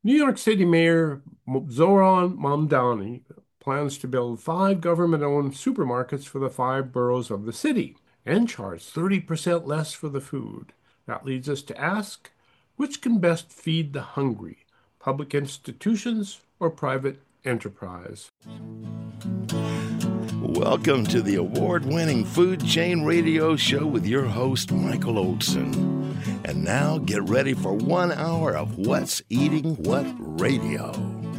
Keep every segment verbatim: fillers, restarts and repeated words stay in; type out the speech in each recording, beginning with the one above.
New York City Mayor Zoran Mamdani plans to build five government-owned supermarkets for the five boroughs of the city and charge thirty percent less for the food. That leads us to ask, which can best feed the hungry, public institutions or private enterprise? Welcome to the award-winning Food Chain Radio Show with your host, Michael Olson. And now get ready for one hour of What's Eating What Radio.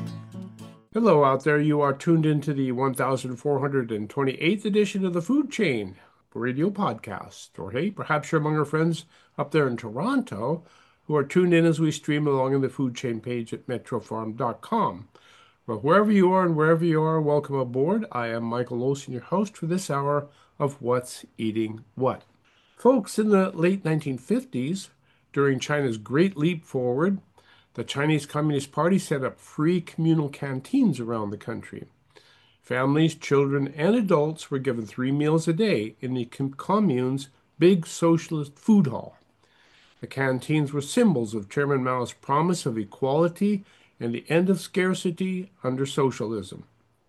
Hello out there. You are tuned into the one thousand four hundred twenty-eighth edition of the Food Chain Radio Podcast. Or hey, perhaps you're among our friends up there in Toronto who are tuned in as we stream along in the Food Chain page at metro farm dot com. But wherever you are and wherever you are, welcome aboard. I am Michael Olson, your host for this hour of What's Eating What. Folks, in the late nineteen fifties, during China's Great Leap Forward, the Chinese Communist Party set up free communal canteens around the country. Families, children, and adults were given three meals a day in the commune's big socialist food hall. The canteens were symbols of Chairman Mao's promise of equality and the end of scarcity under socialism.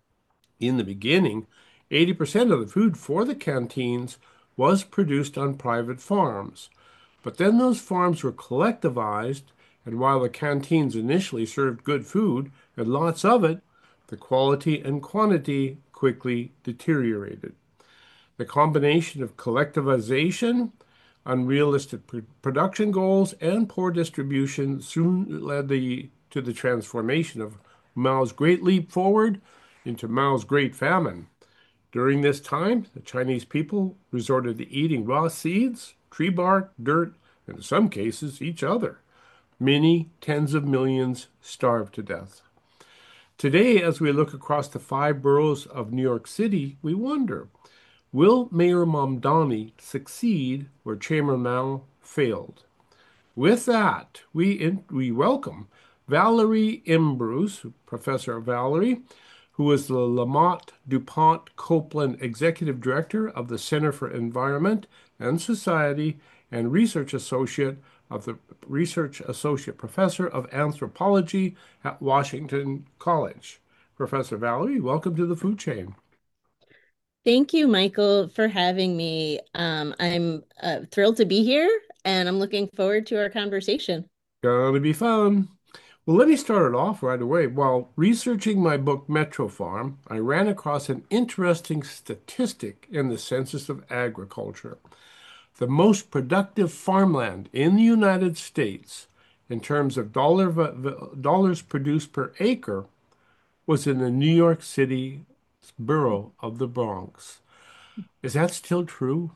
In the beginning, eighty percent of the food for the canteens was produced on private farms. But then those farms were collectivized, and while the canteens initially served good food, and lots of it, the quality and quantity quickly deteriorated. The combination of collectivization, unrealistic pr- production goals, and poor distribution soon led the to the transformation of Mao's Great Leap Forward into Mao's Great Famine. During this time, the Chinese people resorted to eating raw seeds, tree bark, dirt, and in some cases, each other. Many tens of millions starved to death. Today, as we look across the five boroughs of New York City, we wonder, will Mayor Mamdani succeed where Chairman Mao failed? With that, we, in, we welcome Valerie Imbrus, Professor Valerie, who is the Lamont DuPont Copeland Executive Director of the Center for Environment and Society and Research Associate of the Research Associate Professor of Anthropology at Washington College. Professor Valerie, welcome to the Food Chain. Thank you, Michael, for having me. Um, I'm uh, thrilled to be here, and I'm looking forward to our conversation. Gonna be fun. Well, let me start it off right away. While researching my book, Metro Farm, I ran across an interesting statistic in the Census of Agriculture. The most productive farmland in the United States, in terms of dollar, dollars produced per acre, was in the New York City borough of the Bronx. Is that still true?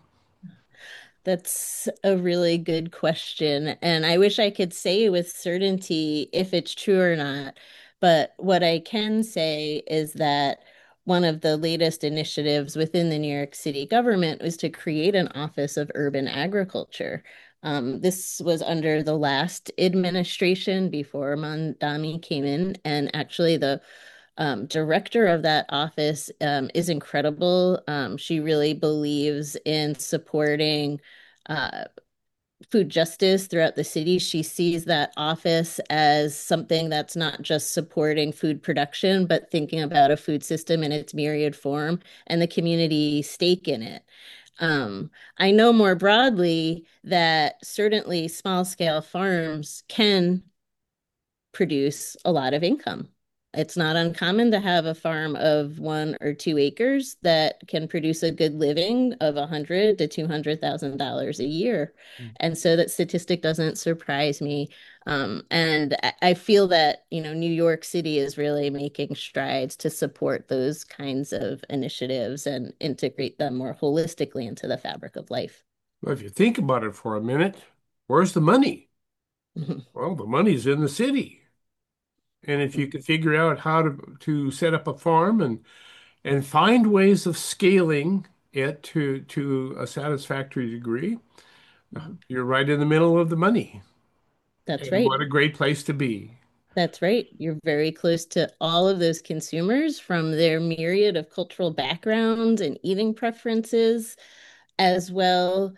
That's a really good question. And I wish I could say with certainty if it's true or not. But what I can say is that one of the latest initiatives within the New York City government was to create an Office of Urban Agriculture. Um, this was under the last administration before Mamdani came in, and actually the um, director of that office um, is incredible. Um, she really believes in supporting uh, food justice throughout the city. She sees that office as something that's not just supporting food production, but thinking about a food system in its myriad form and the community stake in it. Um, I know more broadly that certainly small scale farms can produce a lot of income. It's not uncommon to have a farm of one or two acres that can produce a good living of a hundred to two hundred thousand dollars a year, and so that statistic doesn't surprise me. Um, and I, I feel that you know New York City is really making strides to support those kinds of initiatives and integrate them more holistically into the fabric of life. Well, if you think about it for a minute, where's the money? Well, the money's in the city. And if you could figure out how to to set up a farm and and find ways of scaling it to to a satisfactory degree, you're right in the middle of the money. That's And right. what a great place to be. That's right. You're very close to all of those consumers from their myriad of cultural backgrounds and eating preferences, as well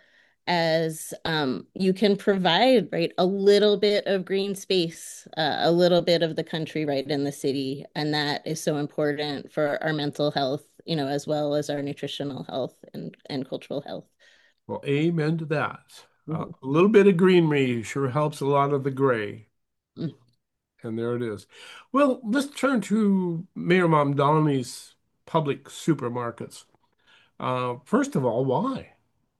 as um, you can provide, right, a little bit of green space, uh, a little bit of the country right in the city. And that is so important for our mental health, you know, as well as our nutritional health and, and cultural health. Well, amen to that. Uh, Mhm. a little bit of greenery sure helps a lot of the gray. Mm. And there it is. Well, let's turn to Mayor Mamdani's public supermarkets. Uh, first of all, why?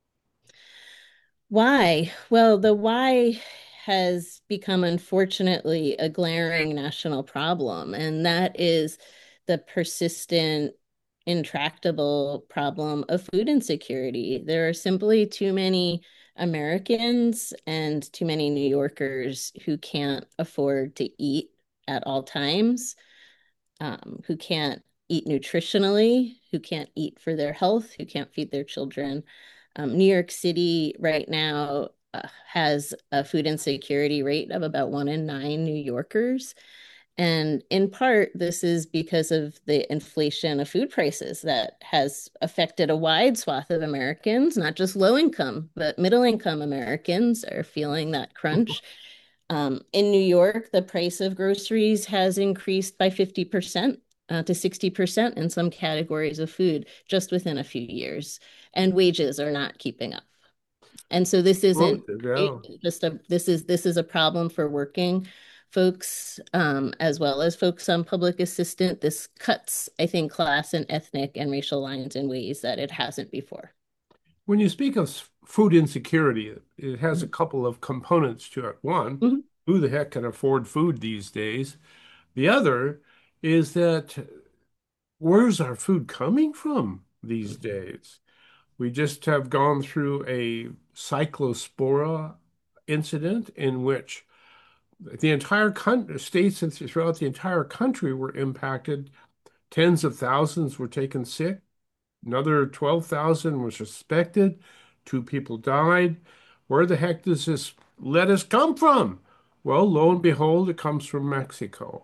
Why? Well, the why has become, unfortunately, a glaring national problem, and that is the persistent, intractable problem of food insecurity. There are simply too many Americans and too many New Yorkers who can't afford to eat at all times, um, who can't eat nutritionally, who can't eat for their health, who can't feed their children. Um, New York City right now uh, has a food insecurity rate of about one in nine New Yorkers. And in part, this is because of the inflation of food prices that has affected a wide swath of Americans, not just low income, but middle income Americans are feeling that crunch. Um, in New York, the price of groceries has increased by fifty percent uh, to sixty percent in some categories of food just within a few years, and wages are not keeping up. And so this isn't Explosive, right, yeah. just a this is this is a problem for working folks um, as well as folks on public assistance. This cuts, I think, class and ethnic and racial lines in ways that it hasn't before. When you speak of s- food insecurity, it has a couple of components to it. One, Mhm. who the heck can afford food these days? The other is that where's our food coming from these days? We just have gone through a cyclospora incident in which the entire country, states and throughout the entire country were impacted. Tens of thousands were taken sick. Another twelve thousand were suspected. Two people died. Where the heck does this lettuce come from? Well, lo and behold, it comes from Mexico.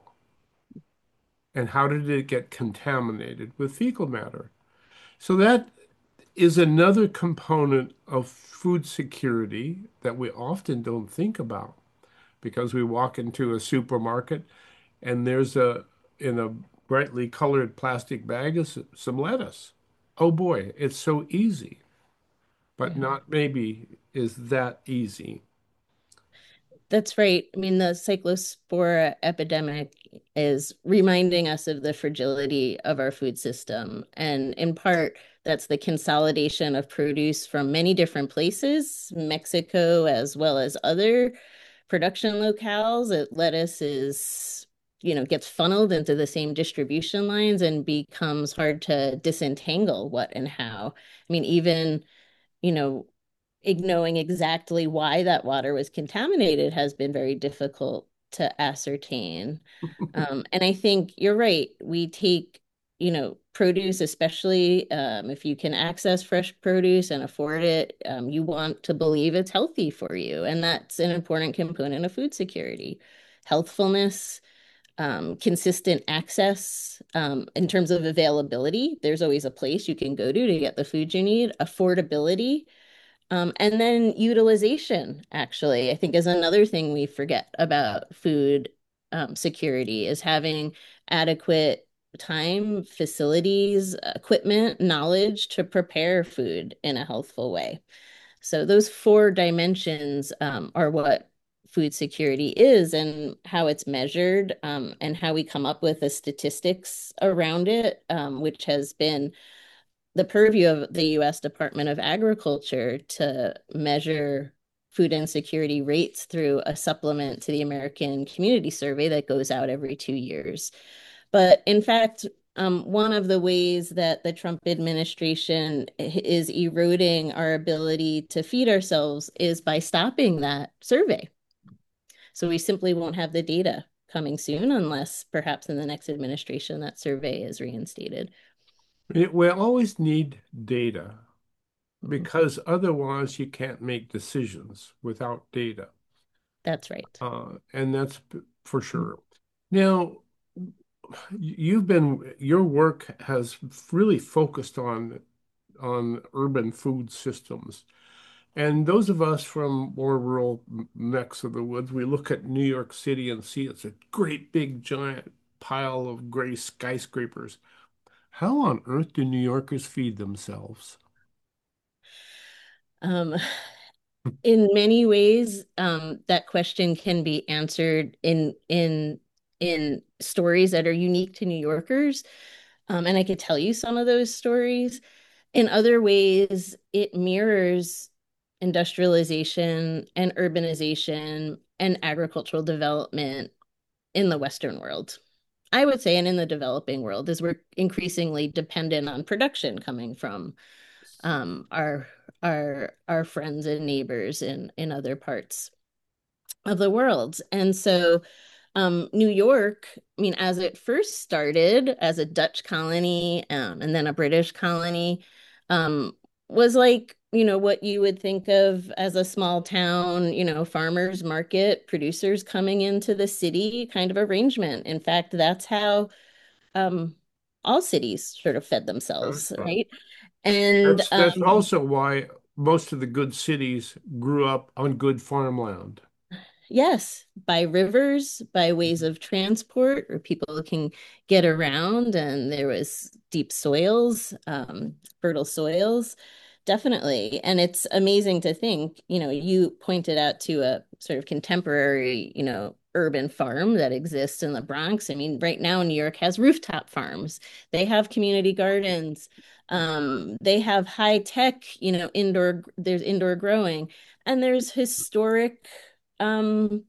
And how did it get contaminated with fecal matter? So that is another component of food security that we often don't think about because we walk into a supermarket and there's a, in a brightly colored plastic bag is some lettuce. Oh boy, it's so easy, but Yeah. not maybe is that easy. That's right. I mean, the cyclospora epidemic is reminding us of the fragility of our food system. And in part, that's the consolidation of produce from many different places, Mexico as well as other production locales. It, lettuce is, you know, gets funneled into the same distribution lines and becomes hard to disentangle what and how. I mean, even, you know, knowing exactly why that water was contaminated has been very difficult to ascertain. Um, and I think you're right. We take, you know, produce, especially um, if you can access fresh produce and afford it, um, you want to believe it's healthy for you. And that's an important component of food security. Healthfulness, um, consistent access um, in terms of availability. There's always a place you can go to to get the food you need. Affordability, um, and then utilization, actually, I think is another thing we forget about food um, security is having adequate time, facilities, equipment, knowledge to prepare food in a healthful way. So those four dimensions um, are what food security is and how it's measured um, and how we come up with the statistics around it, um, which has been the purview of the U S Department of Agriculture to measure food insecurity rates through a supplement to the American Community Survey that goes out every two years. But in fact, um, one of the ways that the Trump administration is eroding our ability to feed ourselves is by stopping that survey. So we simply won't have the data coming soon unless perhaps in the next administration that survey is reinstated. It, we always need data Mhm. because otherwise you can't make decisions without data. That's right. Uh, and that's for sure. Now, you've been, your work has really focused on on urban food systems. And those of us from more rural m- necks of the woods, we look at New York City and see it's a great big giant pile of gray skyscrapers. How on earth do New Yorkers feed themselves? Um, in many ways, um, that question can be answered in in in stories that are unique to New Yorkers. Um, and I could tell you some of those stories. In other ways, it mirrors industrialization and urbanization and agricultural development in the Western world. I would say, and in the developing world, as we're increasingly dependent on production coming from um, our our our friends and neighbors in in other parts of the world. And so um, New York, I mean, as it first started as a Dutch colony um, and then a British colony, um, was like, you know, what you would think of as a small town, you know, farmers market, producers coming into the city kind of arrangement. In fact, that's how um, all cities sort of fed themselves, Uh, right? And That's that's um, also why most of the good cities grew up on good farmland. yes, by rivers, by ways of transport where people can get around, and there was deep soils, um, fertile soils, definitely. And it's amazing to think, you know, you pointed out to a sort of contemporary, you know, urban farm that exists in the Bronx. I mean, right now New York has rooftop farms. They have community gardens. Um, they have high tech, you know, indoor, there's indoor growing, and there's historic um,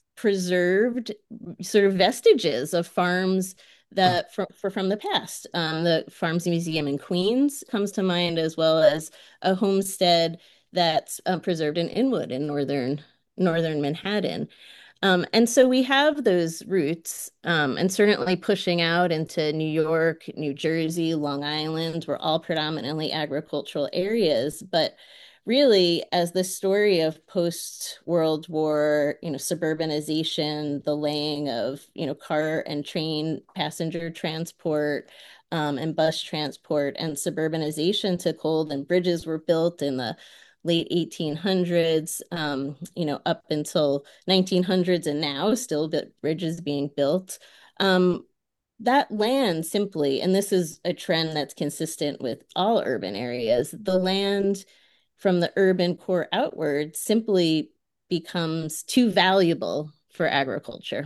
preserved sort of vestiges of farms that from for, from the past. Um, the Farms Museum in Queens comes to mind, as well as a homestead that's uh, preserved in Inwood in northern northern Manhattan. Um, and so we have those roots, um, and certainly pushing out into New York, New Jersey, Long Island, were all predominantly agricultural areas. But really, as the story of post-World War, you know, suburbanization, the laying of, you know, car and train passenger transport, um, and bus transport, and suburbanization took hold, and bridges were built in the late eighteen hundreds, um, you know, up until nineteen hundreds and now still bridges being built. Um, that land simply, and this is a trend that's consistent with all urban areas, the land from the urban core outward simply becomes too valuable for agriculture.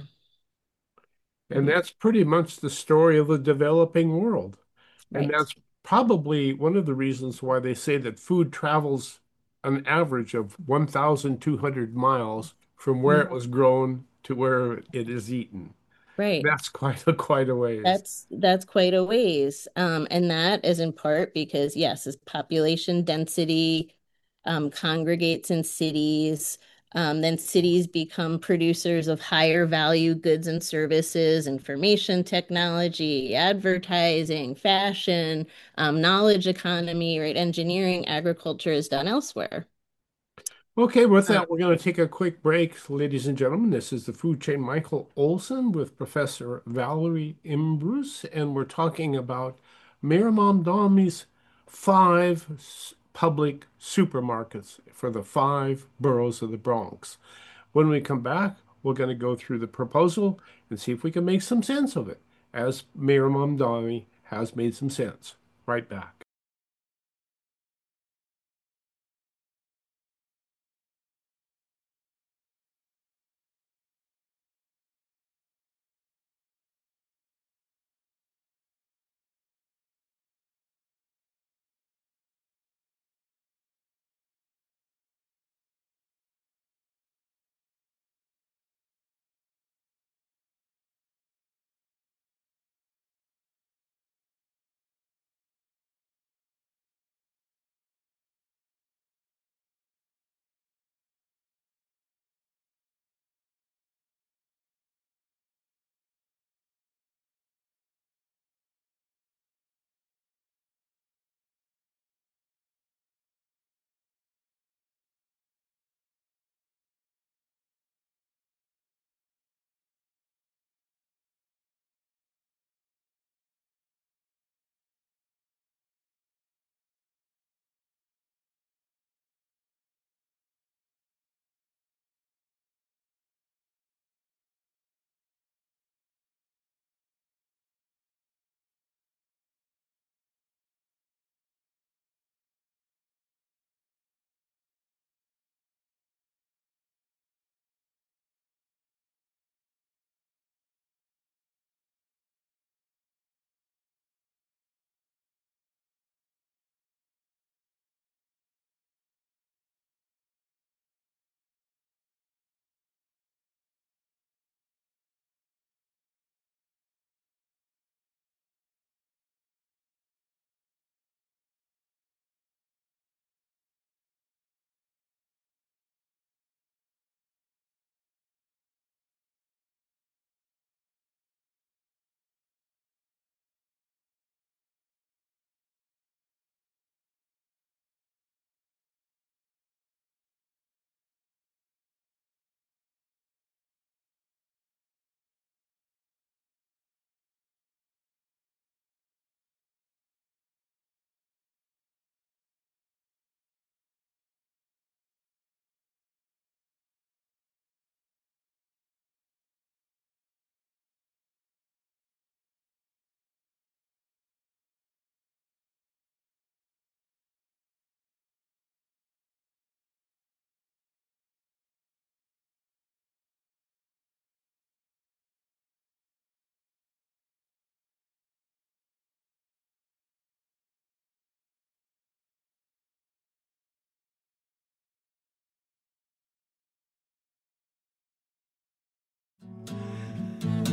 And Mhm. that's pretty much the story of the developing world. And Right. that's probably one of the reasons why they say that food travels an average of one thousand two hundred miles from where it Mhm. was grown to where it is eaten. Right. That's quite a quite a ways. That's that's quite a ways. Um, and that is in part because yes, as population density um, congregates in cities, um, then cities become producers of higher value goods and services, information technology, advertising, fashion, um, knowledge economy, right? Engineering, agriculture is done elsewhere. Okay, with Um, that, we're going to take a quick break, ladies and gentlemen. This is the Food Chain Michael Olson with Professor Valerie Imbrus, and we're talking about Mayor Mamdami's five s- public supermarkets for the five boroughs of the Bronx. When we come back, we're going to go through the proposal and see if we can make some sense of it, as Mayor Mamdami has made some sense. Right back.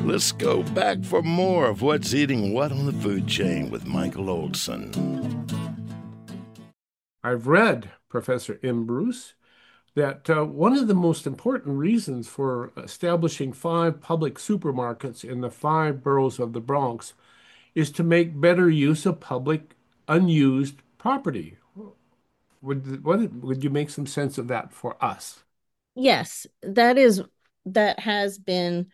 Let's go back for more of What's Eating What on the Food Chain with Michael Olson. I've read, Professor M. Bruce, that uh, one of the most important reasons for establishing five public supermarkets in the five boroughs of the Bronx is to make better use of public unused property. Would what would you make some sense of that for us? Yes, that is that has been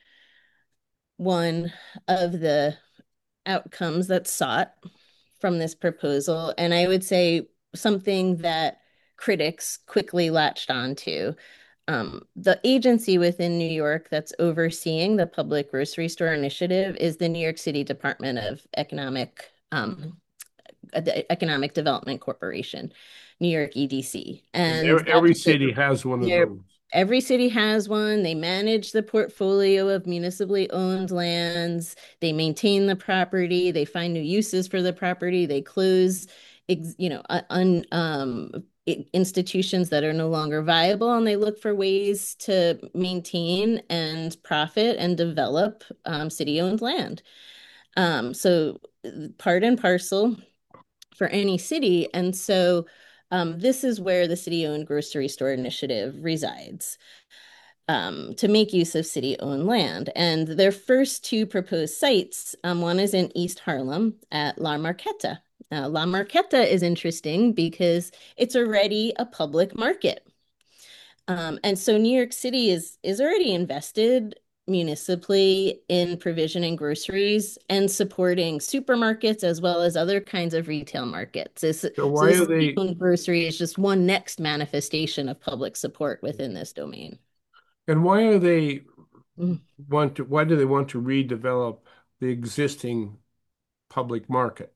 one of the outcomes that's sought from this proposal. And I would say something that critics quickly latched onto. Um, the agency within New York that's overseeing the public grocery store initiative is the New York City Department of Economic um, the Economic Development Corporation, New York E D C. And And every, that's every city has one of their those. every city has one. They manage the portfolio of municipally owned lands. They maintain the property. They find new uses for the property. They close, you know, un, um, institutions that are no longer viable, and they look for ways to maintain and profit and develop um, city-owned land. Um, so part and parcel for any city. And so um, this is where the city-owned grocery store initiative resides, um, to make use of city-owned land. And their first two proposed sites, um, one is in East Harlem at La Marqueta. Uh, La Marqueta is interesting because it's already a public market. Um, and so New York City is is already invested municipally in provisioning groceries and supporting supermarkets as well as other kinds of retail markets. This, So so why this are they city-owned grocery is just one next manifestation of public support within this domain. and why are they Mm. want to why do they want to redevelop the existing public market?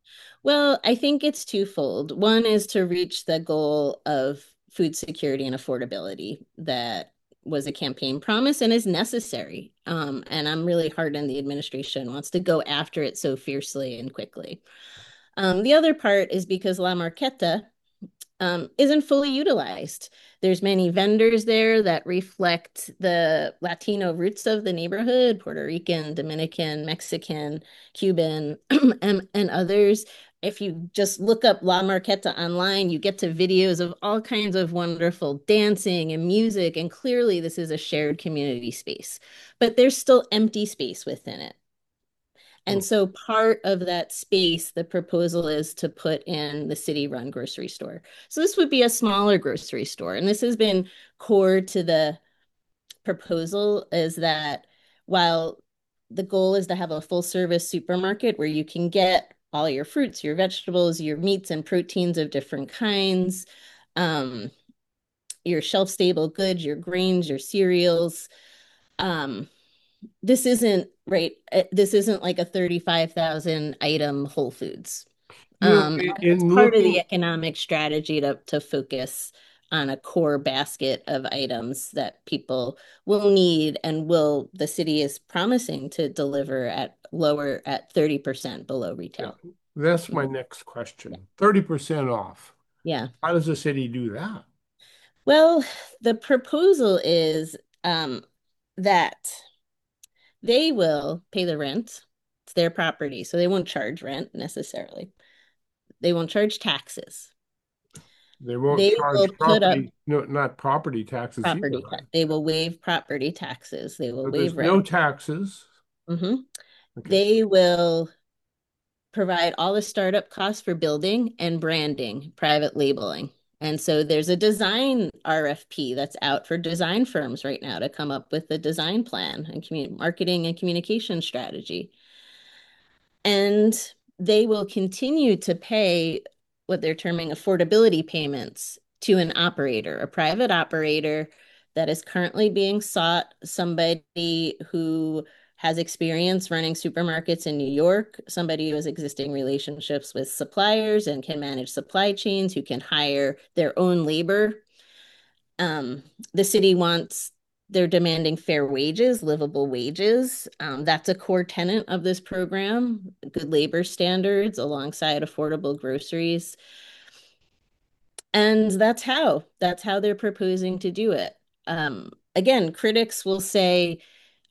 Well, I think it's twofold. One is to reach the goal of food security and affordability that was a campaign promise and is necessary. Um, and I'm really heartened the administration wants to go after it so fiercely and quickly. Um, the other part is because La Marqueta um, isn't fully utilized. There's many vendors there that reflect the Latino roots of the neighborhood, Puerto Rican, Dominican, Mexican, Cuban, and, and others. If you just look up La Marqueta online, you get to videos of all kinds of wonderful dancing and music, and clearly this is a shared community space. But there's still empty space within it. Hmm. And so part of that space, the proposal is to put in the city-run grocery store. So this would be a smaller grocery store. And this has been core to the proposal, is that while the goal is to have a full-service supermarket where you can get all your fruits, your vegetables, your meats and proteins of different kinds, um, your shelf-stable goods, your grains, your cereals, um, this isn't right. uh, This isn't like a thirty-five thousand item Whole Foods. You know, Um, in, and it's in part of the looking, economic strategy to, to focus on a core basket of items that people will need and will, the city is promising to deliver at lower, at thirty percent below yeah, retail. that's my Mhm. next question. thirty percent off. Yeah. How does the city do that? Well, the proposal is um, that they will pay the rent. It's their property, so they won't charge rent necessarily. They won't charge taxes. They won't They charge will put up property, no, not property taxes either, property right? tax. They will waive property taxes. They will So waive there's no rent. taxes. hmm Okay. They will provide all the startup costs for building and branding, private labeling. And so there's a design R F P that's out for design firms right now to come up with a design plan and commu- marketing and communication strategy. And they will continue to pay what they're terming affordability payments to an operator, a private operator that is currently being sought, somebody who has experience running supermarkets in New York, somebody who has existing relationships with suppliers and can manage supply chains, who can hire their own labor. Um, the city wants, they're demanding fair wages, livable wages. Um, that's a core tenet of this program, good labor standards alongside affordable groceries. And that's how, that's how they're proposing to do it. Um, again, critics will say,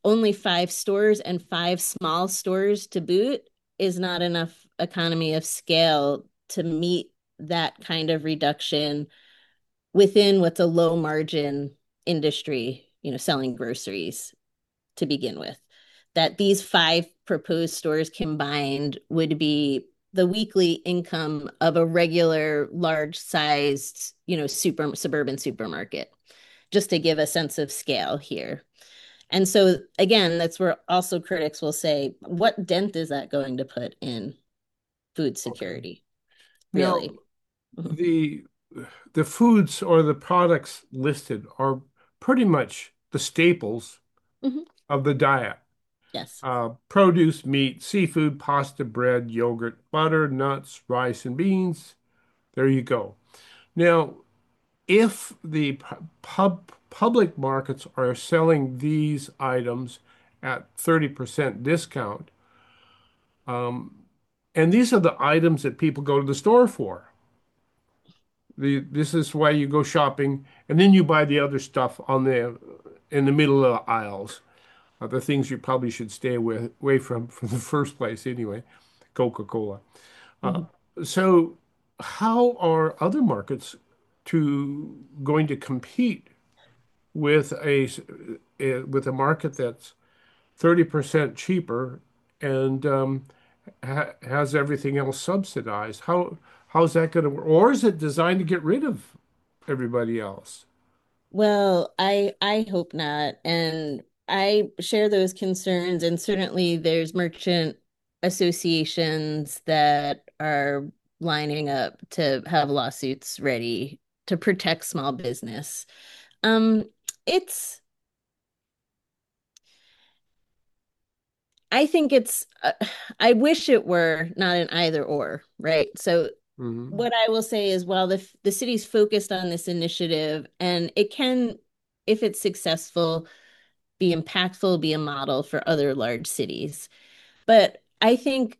only five stores and five small stores to boot is not enough economy of scale to meet that kind of reduction within what's a low margin industry, you know, selling groceries to begin with. That these five proposed stores combined would be the weekly income of a regular large sized, you know, super suburban supermarket, just to give a sense of scale here. And so again, that's where also critics will say, what dent is that going to put in food Okay. security, Now, really? Mhm. the the foods or the products listed are pretty much the staples Mhm. of the diet. Yes. Uh, produce, meat, seafood, pasta, bread, yogurt, butter, nuts, rice, and beans. There you go. Now, if the pub public markets are selling these items at thirty percent discount, um, and these are the items that people go to the store for. The, this is why you go shopping, and then you buy the other stuff on the in the middle of the aisles. Uh, the things you probably should stay away, away from from the first place anyway. Coca-Cola. Uh, Mhm. so how are other markets to going to compete with a uh, with a market that's thirty percent cheaper and um, ha has everything else subsidized? How how's that going to work? Or is it designed to get rid of everybody else? Well, I I hope not. And I share those concerns. And certainly there's merchant associations that are lining up to have lawsuits ready to protect small business. Um, it's I think it's uh, I wish it were not an either or, right? So Hmm. what I will say is while the the city's focused on this initiative and it can, if it's successful, be impactful, be a model for other large cities. But I think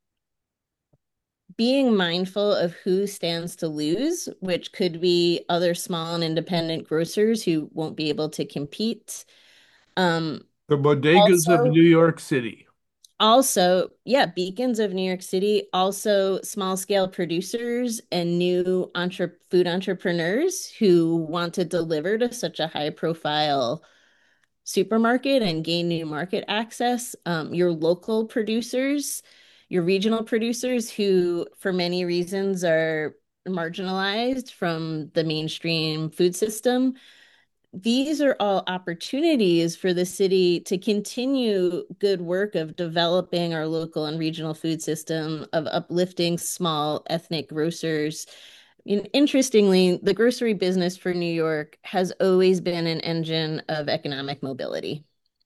being mindful of who stands to lose, which could be other small and independent grocers who won't be able to compete. Um, The bodegas of also, New York City. also, yeah, beacons of New York City, also small scale producers and new entre food entrepreneurs who want to deliver to such a high profile supermarket and gain new market access. Um, your local producers, your regional producers who, for many reasons, are marginalized from the mainstream food system. These are all opportunities for the city to continue good work of developing our local and regional food system, of uplifting small ethnic grocers. In- Interestingly, the grocery business for New York has always been an engine of economic mobility,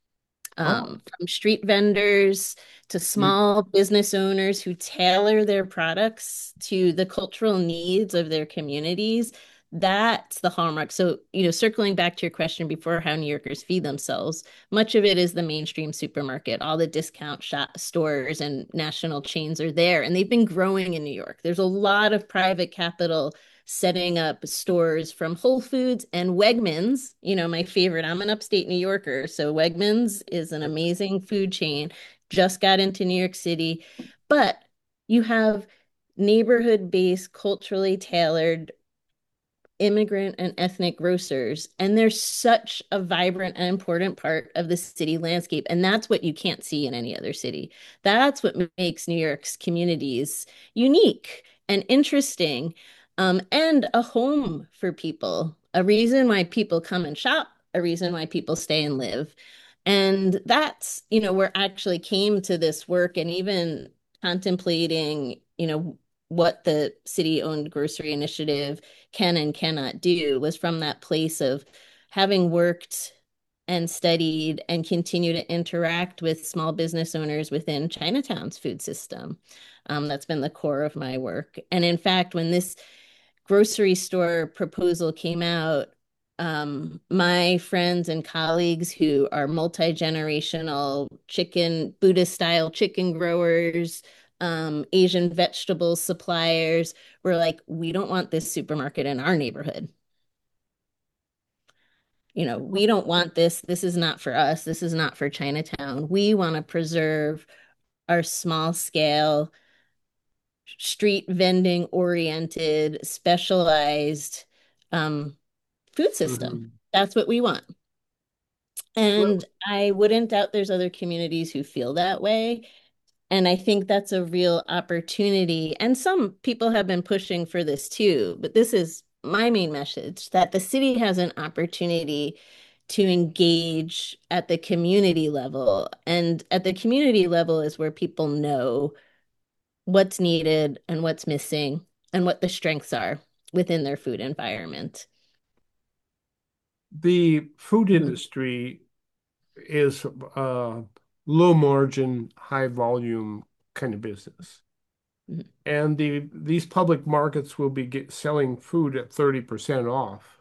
Oh, um, from street vendors to you, small business owners who tailor their products to the cultural needs of their communities. That's the hallmark. So, you know, circling back to your question before, how New Yorkers feed themselves, much of it is the mainstream supermarket. All the discount shop stores and national chains are there, and they've been growing in New York. There's a lot of private capital setting up stores from Whole Foods and Wegmans. You know, my favorite, I'm an upstate New Yorker, so Wegmans is an amazing food chain, just got into New York City. But you have neighborhood-based, culturally tailored immigrant and ethnic grocers. And they're such a vibrant and important part of the city landscape. And that's what you can't see in any other city. That's what makes New York's communities unique and interesting, um, and a home for people, a reason why people come and shop, a reason why people stay and live. And that's, you know, where I actually came to this work and even contemplating, you know, what the city owned grocery initiative can and cannot do was from that place of having worked and studied and continue to interact with small business owners within Chinatown's food system. Um, that's been the core of my work. And in fact, when this grocery store proposal came out, um, my friends and colleagues who are multi-generational chicken, Buddhist style chicken growers, um, Asian vegetable suppliers were like, we don't want this supermarket in our neighborhood. You know, we don't want this. This is not for us. This is not for Chinatown. We want to preserve our small scale, street vending oriented, specialized um, food system. Mhm. That's what we want. Well, And I wouldn't doubt there's other communities who feel that way. And I think that's a real opportunity. And some people have been pushing for this too, but this is my main message that the city has an opportunity to engage at the community level. And at the community level is where people know what's needed and what's missing and what the strengths are within their food environment. the food Mhm. industry is a low margin, high volume kind of business. Mhm. And the these public markets will be get, selling food at thirty percent off.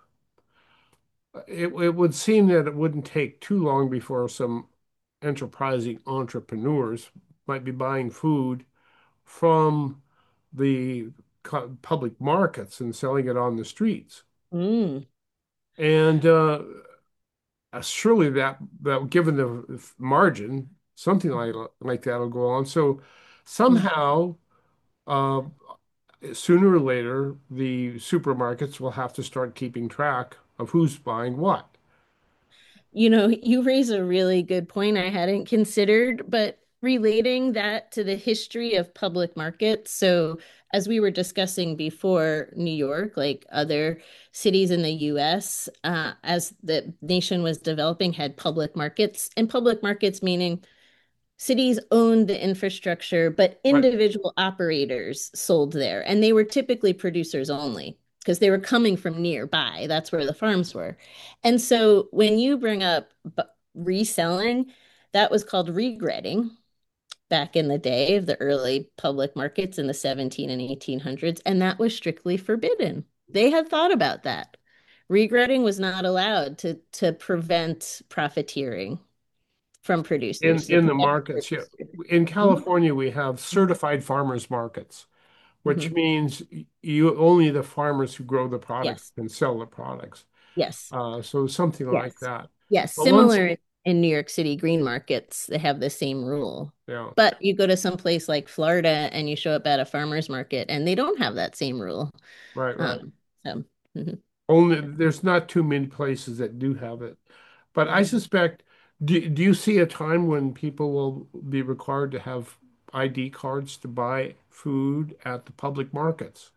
It, it would seem that it wouldn't take too long before some enterprising entrepreneurs might be buying food from the co- public markets and selling it on the streets. Mm, And uh, uh, surely that, that given the margin, something like like that will go on. So mm. somehow, uh, sooner or later, the supermarkets will have to start keeping track of who's buying what. You know, you raise a really good point I hadn't considered, but relating that to the history of public markets. So, as we were discussing before, New York, like other cities in the U S, uh, as the nation was developing, had public markets, and public markets meaning cities owned the infrastructure, but Right. individual operators sold there. And they were typically producers only because they were coming from nearby. That's where the farms were. And so when you bring up reselling, that was called regretting back in the day of the early public markets in the seventeen and eighteen hundreds. And that was strictly forbidden. They had thought about that. Regretting was not allowed to, to prevent profiteering from In producers, to in the protect markets, yeah. producers. In Mhm. California, we have certified farmers markets, which Mhm. means you only the farmers who grow the products Yes, can sell the products. yes, Uh, so something like yes, that. yes. But once, Similar in New York City green markets, they have the same rule. yeah, But you go to some place like Florida and you show up at a farmer's market and they don't have that same rule. right, right. Um, so, mhm, Only there's not too many places that do have it. But I mhm. suspect, do, do you see a time when people will be required to have I D cards to buy food at the public markets?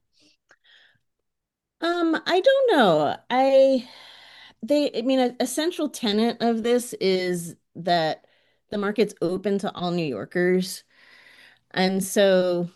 Um, I don't know. I they I mean a, a central tenet of this is that the market's open to all New Yorkers. And so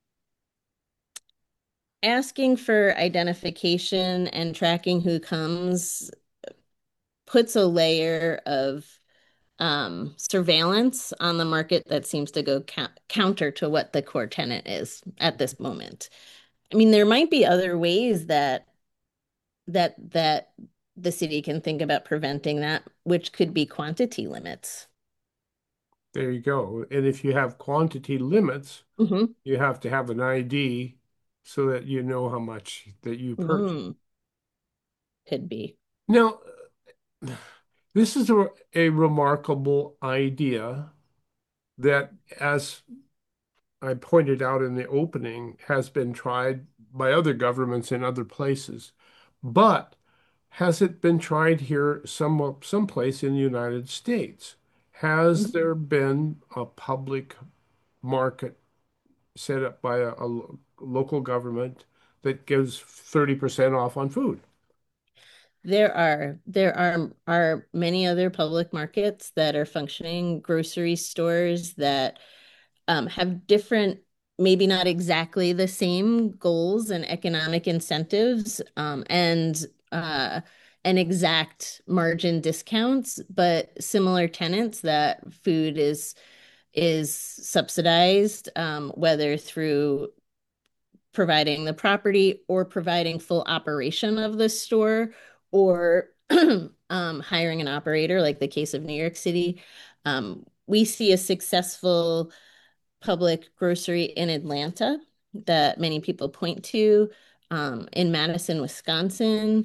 asking for identification and tracking who comes puts a layer of um, surveillance on the market that seems to go count counter to what the core tenant is at this moment. I mean, there might be other ways that that that the city can think about preventing that, which could be quantity limits. There you go. And if you have quantity limits, Hmm. you have to have an I D so that you know how much that you purchase. Mm, could be. Now, this is a, a remarkable idea that, as I pointed out in the opening, has been tried by other governments in other places. But has it been tried here some someplace in the United States? Has Mhm. there been a public market set up by a, a lo- local government that gives thirty percent off on food? There are there are are many other public markets that are functioning, grocery stores that um, have different, maybe not exactly the same goals and economic incentives, um, and uh, and exact margin discounts, but similar tenants that food is is subsidized, um, whether through providing the property or providing full operation of the store or um, hiring an operator, like the case of New York City. Um, we see a successful public grocery in Atlanta that many people point to, um, in Madison, Wisconsin,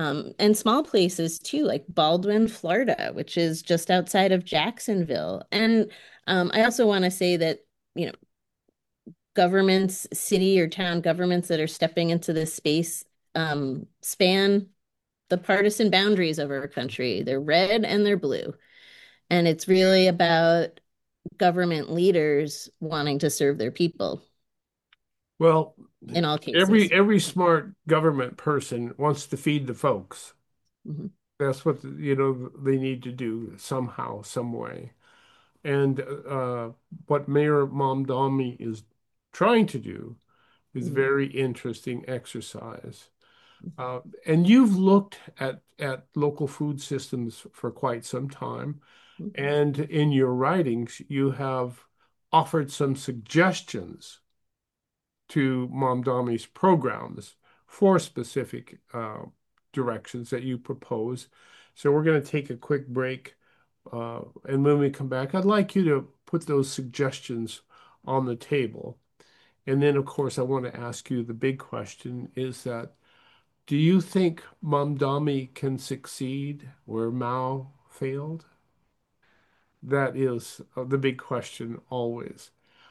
Um, and small places too, like Baldwin, Florida, which is just outside of Jacksonville. And um, I also want to say that, you know, governments, city or town governments that are stepping into this space um, span the partisan boundaries of our country. They're red and they're blue. And it's really about government leaders wanting to serve their people Well, in all cases. every every smart government person wants to feed the folks. Mhm. That's what, you know, they need to do somehow, some way. And uh, what Mayor Mamdani is trying to do is Mhm. very interesting exercise. Uh, and you've looked at at local food systems for quite some time, Mhm. and in your writings, you have offered some suggestions to Mamdani's programs for specific uh, directions that you propose. So we're going to take a quick break. Uh, and when we come back, I'd like you to put those suggestions on the table. And then, of course, I want to ask you the big question is that do you think Mamdani can succeed where Mao failed? That is uh, the big question always.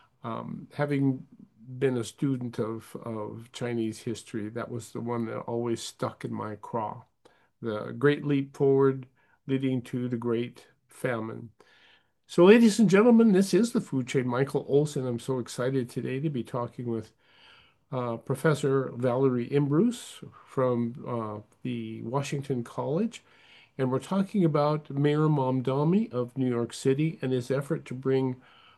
Um, having been a student of, of Chinese history, that was the one that always stuck in my craw. The Great Leap Forward leading to the Great Famine. So, ladies and gentlemen, this is the Food Chain. Michael Olson. I'm so excited today to be talking with uh, Professor Valerie Imbrus from uh, the Washington College. And we're talking about Mayor Mamdani of New York City and his effort to bring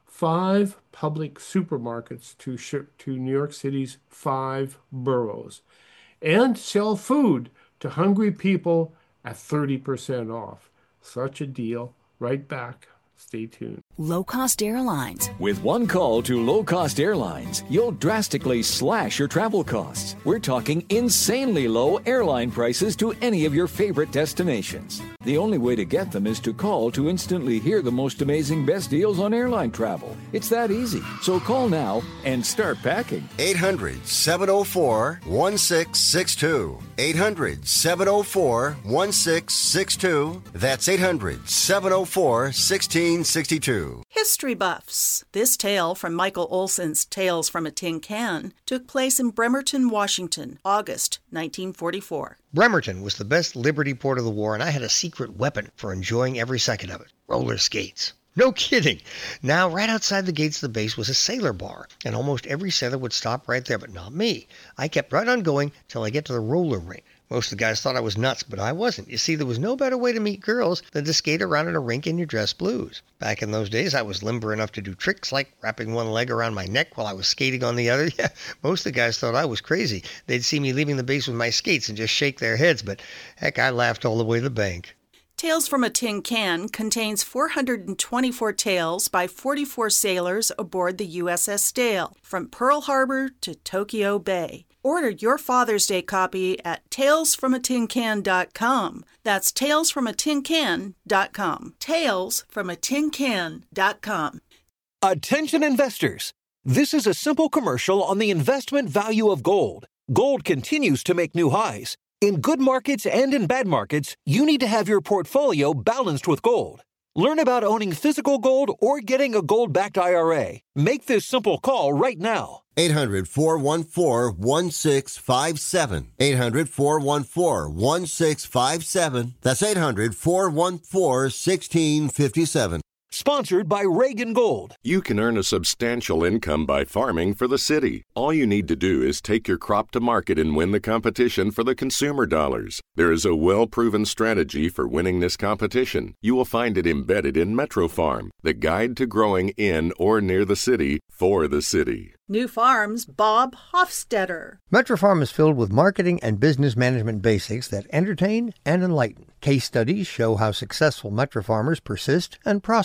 five public supermarkets to, to New York City's five boroughs and sell food to hungry people at thirty percent off. Such a deal. Right back. Stay tuned. Low-cost airlines. With one call to low-cost airlines, you'll drastically slash your travel costs. We're talking insanely low airline prices to any of your favorite destinations. The only way to get them is to call to instantly hear the most amazing best deals on airline travel. It's that easy. So call now and start packing. eight hundred, seven oh four, one six six two. eight hundred, seven oh four, one six six two. That's eight hundred, seven oh four, one six six two. History buffs. This tale from Michael Olson's Tales from a Tin Can took place in Bremerton, Washington, August nineteen forty-four. Bremerton was the best liberty port of the war, and I had a secret weapon for enjoying every second of it. Roller skates. No kidding. Now, right outside the gates of the base was a sailor bar, and almost every sailor would stop right there, but not me. I kept right on going till I get to the roller rink. Most of the guys thought I was nuts, but I wasn't. You see, there was no better way to meet girls than to skate around in a rink in your dress blues. Back in those days, I was limber enough to do tricks like wrapping one leg around my neck while I was skating on the other. Yeah, most of the guys thought I was crazy. They'd see me leaving the base with my skates and just shake their heads, but heck, I laughed all the way to the bank. Tales from a Tin Can contains four hundred twenty-four tales by forty-four sailors aboard the U S S Dale, from Pearl Harbor to Tokyo Bay. Order your Father's Day copy at tales from a tin can dot com. That's tales from a tin can dot com. tales from a tin can dot com. Attention investors. This is a simple commercial on the investment value of gold. Gold continues to make new highs. In good markets and in bad markets, you need to have your portfolio balanced with gold. Learn about owning physical gold or getting a gold-backed I R A. Make this simple call right now. eight hundred, four one four, one six five seven. eight hundred, four one four, one six five seven. That's eight hundred, four one four, one six five seven. Sponsored by Reagan Gold. You can earn a substantial income by farming for the city. All you need to do is take your crop to market and win the competition for the consumer dollars. There is a well-proven strategy for winning this competition. You will find it embedded in Metro Farm, the guide to growing in or near the city for the city. New Farm's Bob Hofstetter. Metro Farm is filled with marketing and business management basics that entertain and enlighten. Case studies show how successful Metro farmers persist and prosper.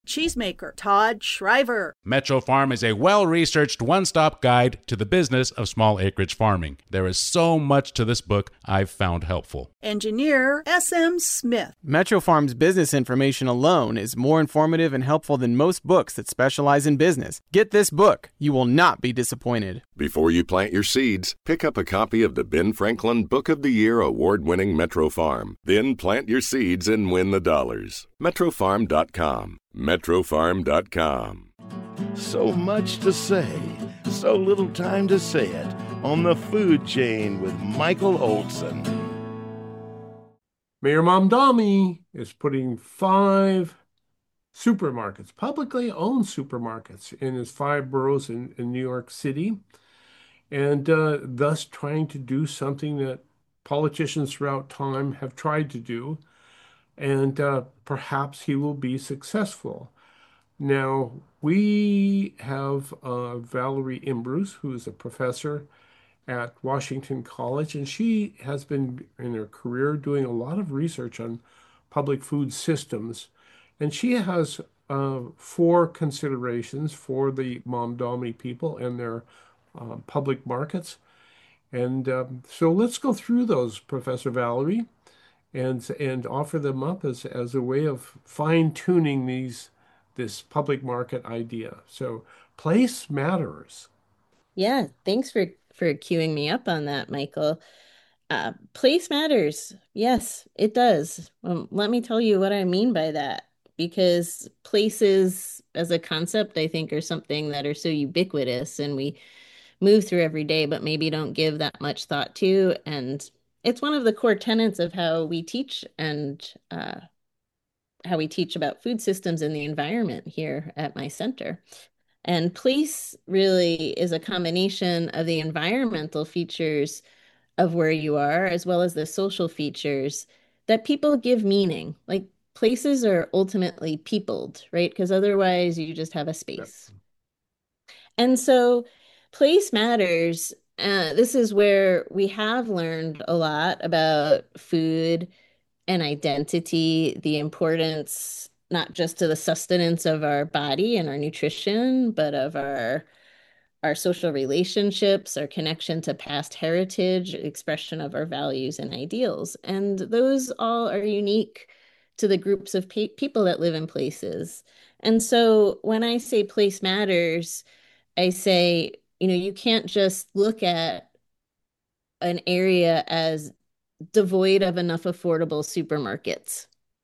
cheesemaker Todd Shriver. Metro Farm is a well-researched one-stop guide to the business of small acreage farming. There is so much to this book I've found helpful. Engineer S M Smith. Metro Farm's business information alone is more informative and helpful than most books that specialize in business. Get this book. You will not be disappointed. Before you plant your seeds, pick up a copy of the Ben Franklin Book of the Year award-winning Metro Farm. Then plant your seeds and win the dollars. metro farm dot com. metro farm dot com. So much to say, so little time to say it on the food chain with Michael Olson. Mayor Mamdani is putting five supermarkets, publicly owned supermarkets, in his five boroughs in, in New York City, and uh, thus trying to do something that politicians throughout time have tried to do, and uh, perhaps he will be successful. Now, we have uh, Valerie Imbrus, who is a professor at Washington College, and she has been in her career doing a lot of research on public food systems, and she has uh, four considerations for the Mamdani people and their uh, public markets. And um, so let's go through those, Professor Valerie, and and offer them up as, as a way of fine-tuning these this public market idea. So place matters. Yeah, thanks for for queuing me up on that, Michael. Uh, place matters. Yes, it does. Um, let me tell you what I mean by that, because places as a concept, I think, are something that are so ubiquitous and we move through every day, but maybe don't give that much thought to. And it's one of the core tenets of how we teach and uh, how we teach about food systems and the environment here at my center. And place really is a combination of the environmental features of where you are, as well as the social features that people give meaning. Like places are ultimately peopled, right? Because otherwise you just have a space. Yep. And so place matters. Uh, this is where we have learned a lot about food and identity, the importance not just to the sustenance of our body and our nutrition, but of our our social relationships, our connection to past heritage, expression of our values and ideals. And those all are unique to the groups of pe- people that live in places. And so when I say place matters, I say, you know, you can't just look at an area as devoid of enough affordable supermarkets,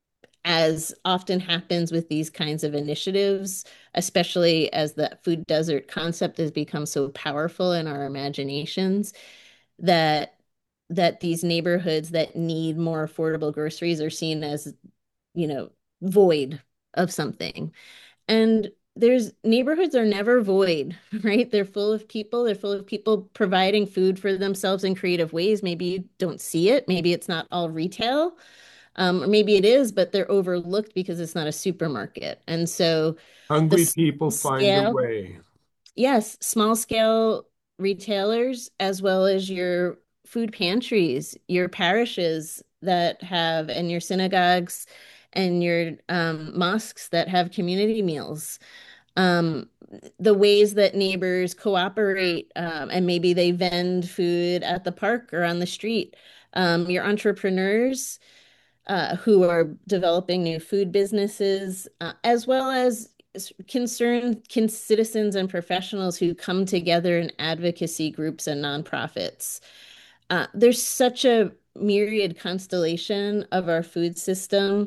as often happens with these kinds of initiatives, especially as the food desert concept has become so powerful in our imaginations, that that these neighborhoods that need more affordable groceries are seen as, you know, void of something. And there's neighborhoods are never void, right? They're full of people. They're full of people providing food for themselves in creative ways. Maybe you don't see it. Maybe it's not all retail. Um, or maybe it is, but they're overlooked because it's not a supermarket. And so hungry people find scale, a way. Yes, small scale retailers, as well as your food pantries, your parishes that have, and your synagogues and your um, mosques that have community meals. Um, the ways that neighbors cooperate, um, and maybe they vend food at the park or on the street. Um, your entrepreneurs, Uh, who are developing new food businesses, uh, as well as concerned can citizens and professionals who come together in advocacy groups and nonprofits. Uh, there's such a myriad constellation of our food system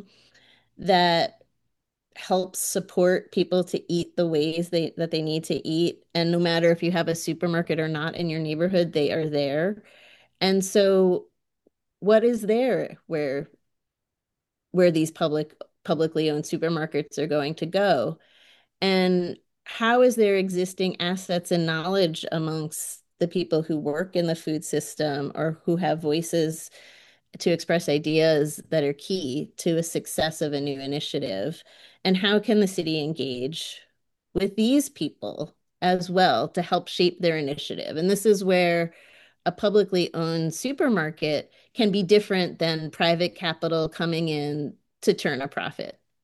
that helps support people to eat the ways they that they need to eat. And no matter if you have a supermarket or not in your neighborhood, they are there. And so what is there where where these public publicly owned supermarkets are going to go? And how is there existing assets and knowledge amongst the people who work in the food system or who have voices to express ideas that are key to a success of a new initiative? And how can the city engage with these people as well to help shape their initiative? And this is where a publicly owned supermarket can be different than private capital coming in to turn a profit,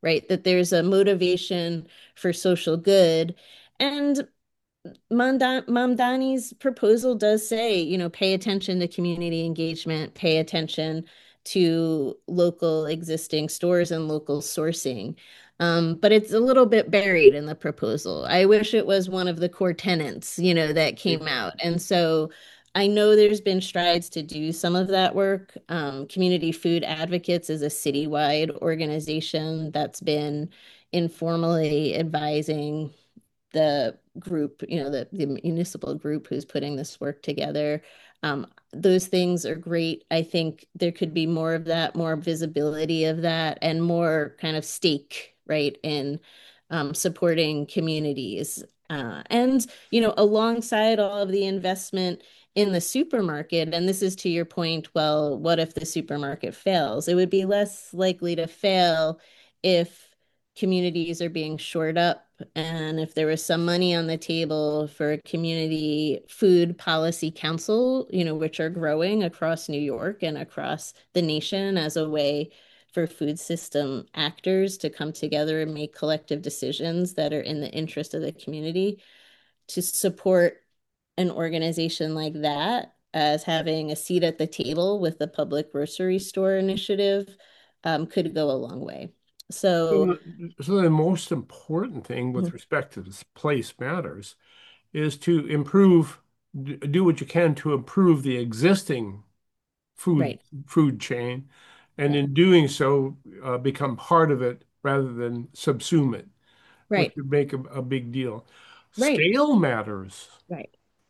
right? That there's a motivation for social good. And Mamda- Mamdani's proposal does say, you know, pay attention to community engagement, pay attention to local existing stores and local sourcing. Um, but it's a little bit buried in the proposal. I wish it was one of the core tenets, you know, that came out. And so I know there's been strides to do some of that work. Um, Community Food Advocates is a citywide organization that's been informally advising the group, you know, the, the municipal group who's putting this work together. Um, those things are great. I think there could be more of that, more visibility of that, and more kind of stake, right, in um, supporting communities. Uh, and, you know, alongside all of the investment in the supermarket, and this is to your point, well, what if the supermarket fails? It would be less likely to fail if communities are being shored up, and if there was some money on the table for a community food policy council, you know, which are growing across New York and across the nation as a way for food system actors to come together and make collective decisions that are in the interest of the community, to support an organization like that as having a seat at the table with the public grocery store initiative um, could go a long way. So, So the, so the most important thing with Mhm. respect to this place matters is to improve, d- do what you can to improve the existing food right, food chain, and yeah, in doing so, uh, become part of it rather than subsume it, which right, would make a, a big deal. right, Scale matters. right.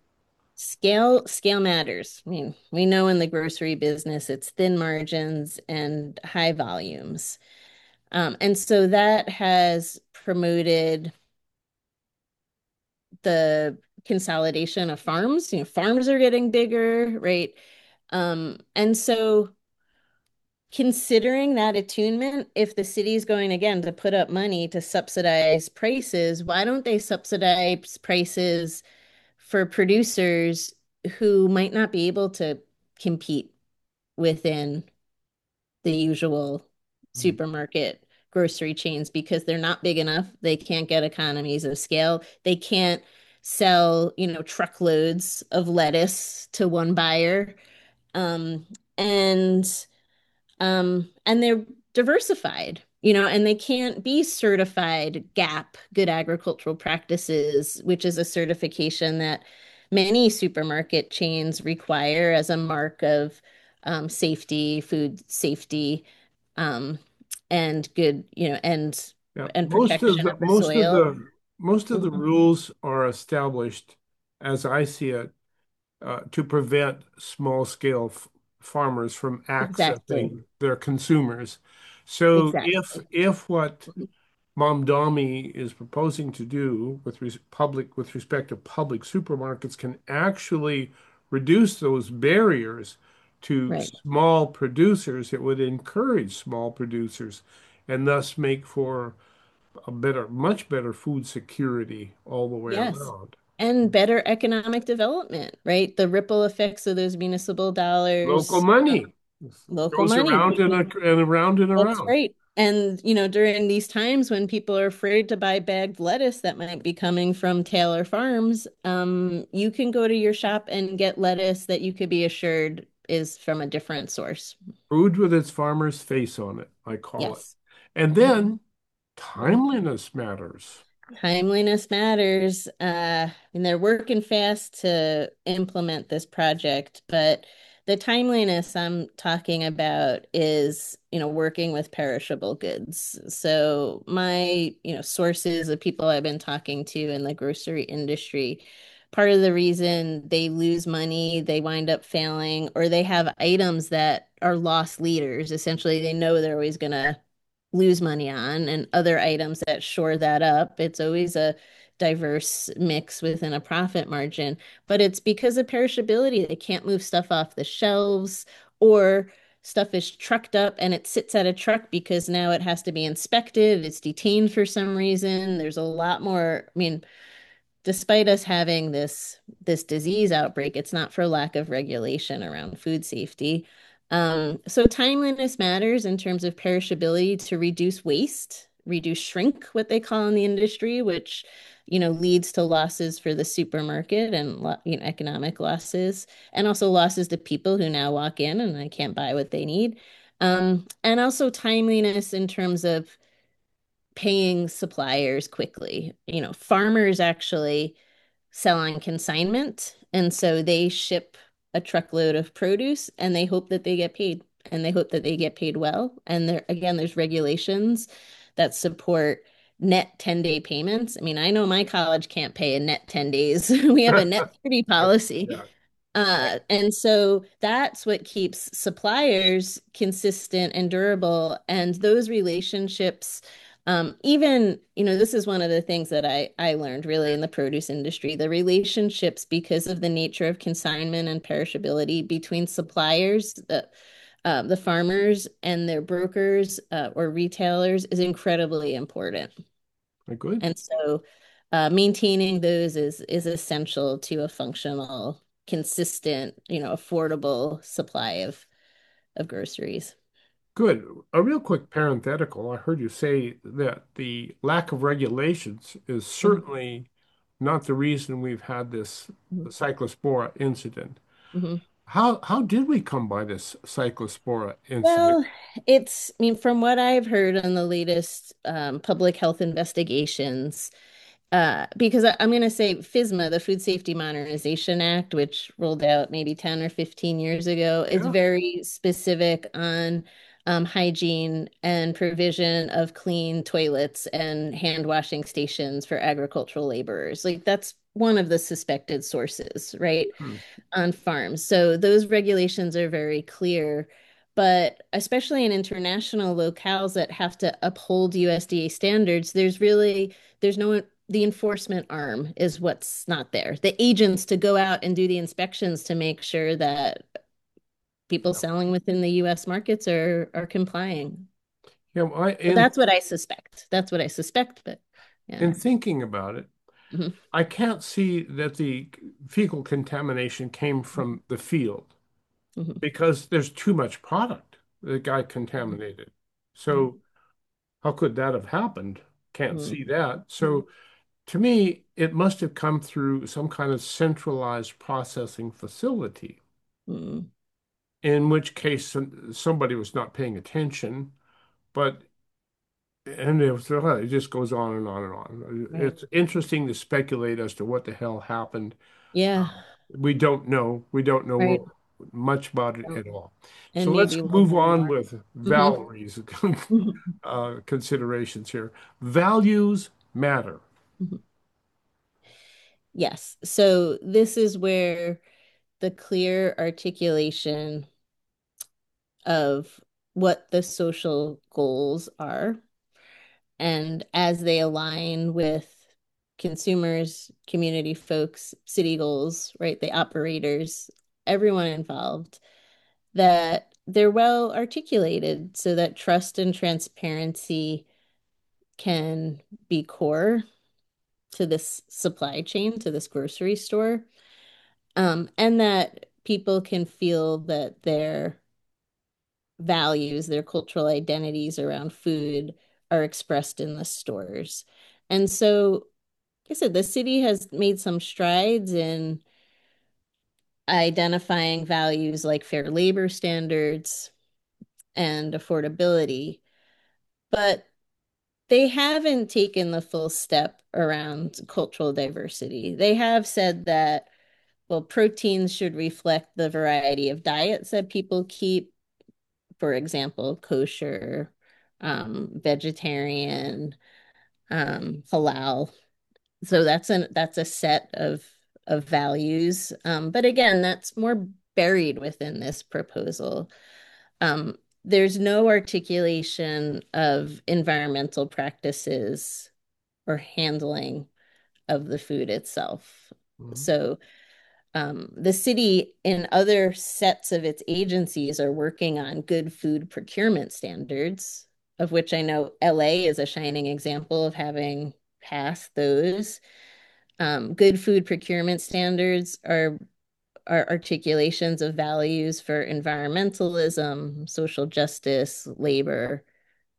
Scale, scale matters. I mean, we know in the grocery business, it's thin margins and high volumes. Um, and so that has promoted the consolidation of farms. You know, farms are getting bigger, right? Um, and so considering that attunement, if the city is going again to put up money to subsidize prices, why don't they subsidize prices for producers who might not be able to compete within the usual supermarket grocery chains because they're not big enough. They can't get economies of scale. They can't sell, you know, truckloads of lettuce to one buyer. Um, and um, and they're diversified, you know, and they can't be certified GAP, Good Agricultural Practices, which is a certification that many supermarket chains require as a mark of um, safety, food safety, um, and good, you know, and Yeah, and most of protection the of the most of soil. the most of the Mhm. rules are established, as I see it, uh, to prevent small scale f farmers from Exactly. accessing their consumers. So if Exactly. if what Mhm. Mamdani is proposing to do with res public with respect to public supermarkets can actually reduce those barriers to Right. small producers, it would encourage small producers and thus make for a better, much better food security all the way Yes. around. And better economic development, right? The ripple effects of those municipal Local dollars, uh, money local goes money. around I and, mean, a- and around and that's around. right. And, you know, during these times when people are afraid to buy bagged lettuce that might be coming from Taylor Farms, um, you can go to your shop and get lettuce that you could be assured is from a different source. Food with its farmer's face on it, I call it. Yes. And Mhm. then timeliness matters. Timeliness matters. Uh, and they're working fast to implement this project, but the timeliness I'm talking about is, you know, working with perishable goods. So my, you know, sources of people I've been talking to in the grocery industry, part of the reason they lose money, they wind up failing, or they have items that are loss leaders. Essentially, they know they're always gonna lose money on, and other items that shore that up. It's always a diverse mix within a profit margin, but it's because of perishability. They can't move stuff off the shelves, or stuff is trucked up and it sits at a truck because now it has to be inspected. It's detained for some reason. There's a lot more. I mean, despite us having this this disease outbreak, it's not for lack of regulation around food safety. Um, so timeliness matters in terms of perishability to reduce waste, reduce shrink, what they call in the industry, which, you know, leads to losses for the supermarket and, you know, economic losses, and also losses to people who now walk in and they can't buy what they need. Um, and also timeliness in terms of paying suppliers quickly. You know, farmers actually sell on consignment, and so they ship a truckload of produce and they hope that they get paid, and they hope that they get paid well. And there again, there's regulations that support net ten-day payments. I mean, I know my college can't pay a net ten days. We have a net thirty policy. Yeah. Uh, and so that's what keeps suppliers consistent and durable. And those relationships, um, even, you know, this is one of the things that I, I learned really in the produce industry, the relationships, because of the nature of consignment and perishability between suppliers, the, uh, the farmers and their brokers uh, or retailers is incredibly important. Good. And so uh, maintaining those is is essential to a functional, consistent, you know, affordable supply of of groceries. Good. A real quick parenthetical. I heard you say that the lack of regulations is certainly not the reason we've had this Mhm. cyclospora incident. Mhm. How how did we come by this cyclospora incident? Well, it's, I mean, from what I've heard on the latest um, public health investigations, uh, because I, I'm going to say FSMA, the Food Safety Modernization Act, which rolled out maybe ten or fifteen years ago, is Yeah. very specific on um, hygiene and provision of clean toilets and hand washing stations for agricultural laborers. Like that's one of the suspected sources, right, Hmm. on farms. So those regulations are very clear. But especially in international locales that have to uphold U S D A standards, there's really, there's no, the enforcement arm is what's not there. The agents to go out and do the inspections to make sure that people selling within the U S markets are are complying. Yeah, well, I, But in, that's what I suspect. That's what I suspect, but yeah. in thinking about it, Mhm. I can't see that the fecal contamination came from the field Mhm. because there's too much product that got contaminated. So how could that have happened? Can't Mhm. see that. So to me, it must have come through some kind of centralized processing facility, Mhm. in which case some- somebody was not paying attention, but and it, was, uh, it just goes on and on and on. Right. It's interesting to speculate as to what the hell happened. Yeah, We don't know. We don't know right. much about it at all. So And let's maybe we'll move know on more. with Mhm. Valerie's uh, considerations here. Values matter. Mhm. Yes. So this is where the clear articulation of what the social goals are, and as they align with consumers, community folks, city goals, right? The operators, everyone involved, that they're well articulated so that trust and transparency can be core to this supply chain, to this grocery store, um, and that people can feel that their values, their cultural identities around food are expressed in the stores. And so, like I said, the city has made some strides in identifying values like fair labor standards and affordability, but they haven't taken the full step around cultural diversity. They have said that, well, proteins should reflect the variety of diets that people keep, for example, kosher, um, vegetarian, um, halal. So that's an that's a set of of values. Um, but again, that's more buried within this proposal. Um, there's no articulation of environmental practices or handling of the food itself. Mhm. So um, the city and other sets of its agencies are working on good food procurement standards, of which I know L A is a shining example of having passed those. Um, good food procurement standards are are articulations of values for environmentalism, social justice, labor,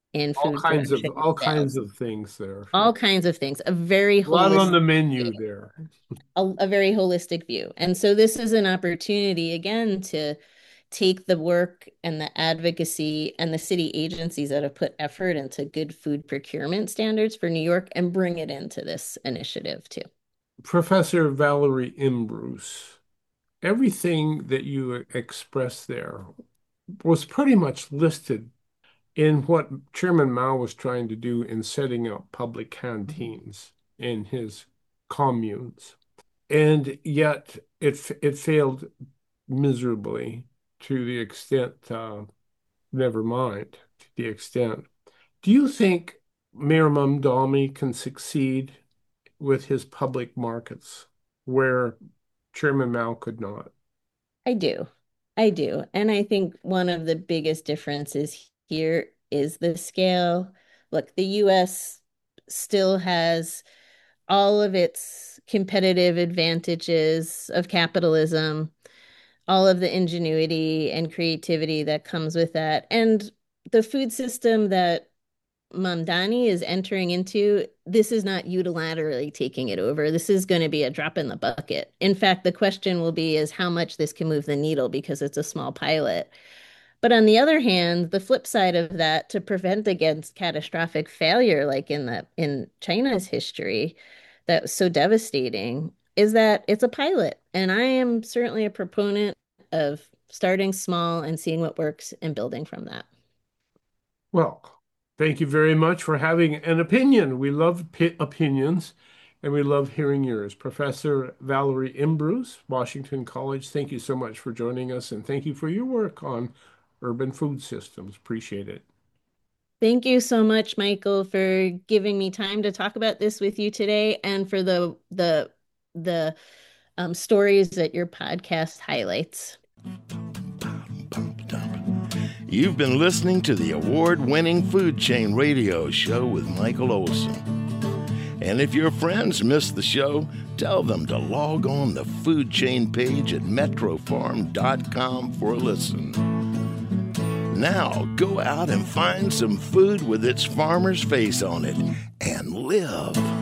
in all food kinds of production all sales. kinds of things there. All kinds of things. A very A lot on the holistic menu view. there. A, a very holistic view. And so this is an opportunity again to take the work and the advocacy and the city agencies that have put effort into good food procurement standards for New York and bring it into this initiative too. Professor Valerie Imbrus, everything that you expressed there was pretty much listed in what Chairman Mao was trying to do in setting up public canteens in his communes. And yet it it failed miserably to the extent, uh, never mind, to the extent. Do you think Mayor Mamdani can succeed with his public markets where Chairman Mao could not? I do. I do. And I think one of the biggest differences here is the scale. Look, the U S still has all of its competitive advantages of capitalism, all of the ingenuity and creativity that comes with that. And the food system that Mamdani is entering into, this is not unilaterally taking it over. This is going to be a drop in the bucket. In fact, the question will be is how much this can move the needle because it's a small pilot. But on the other hand, the flip side of that, to prevent against catastrophic failure, like in the in China's history, that was so devastating, is that it's a pilot. And I am certainly a proponent of starting small and seeing what works and building from that. Well, thank you very much for having an opinion. We love opinions, and we love hearing yours. Professor Valerie Imbrus, Washington College, thank you so much for joining us, and thank you for your work on urban food systems. Appreciate it. Thank you so much, Michael, for giving me time to talk about this with you today, and for the the the um, stories that your podcast highlights. You've been listening to the award-winning Food Chain Radio Show with Michael Olson. And if your friends missed the show, tell them to log on the Food Chain page at metro farm dot com for a listen. Now, go out and find some food with its farmer's face on it and live.